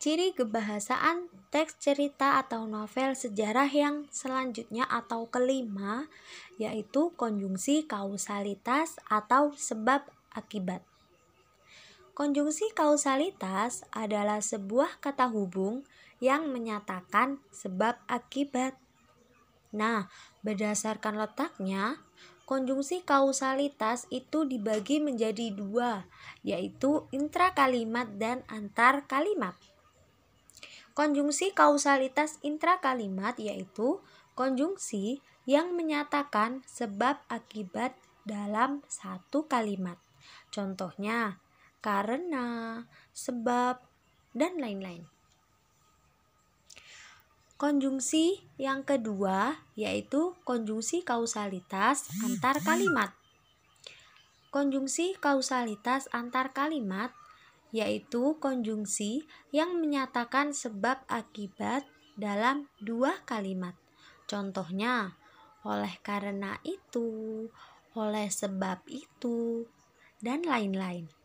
Ciri kebahasaan teks cerita atau novel sejarah yang selanjutnya atau kelima yaitu konjungsi kausalitas atau sebab akibat. Konjungsi kausalitas adalah sebuah kata hubung yang menyatakan sebab akibat. Nah, berdasarkan letaknya, konjungsi kausalitas itu dibagi menjadi dua, yaitu intrakalimat dan antar kalimat. Konjungsi kausalitas intrakalimat yaitu konjungsi yang menyatakan sebab akibat dalam satu kalimat. Contohnya, karena, sebab, dan lain-lain. Konjungsi yang kedua yaitu konjungsi kausalitas antar kalimat. Konjungsi kausalitas antar kalimat yaitu konjungsi yang menyatakan sebab akibat dalam dua kalimat. Contohnya, oleh karena itu, oleh sebab itu, dan lain-lain.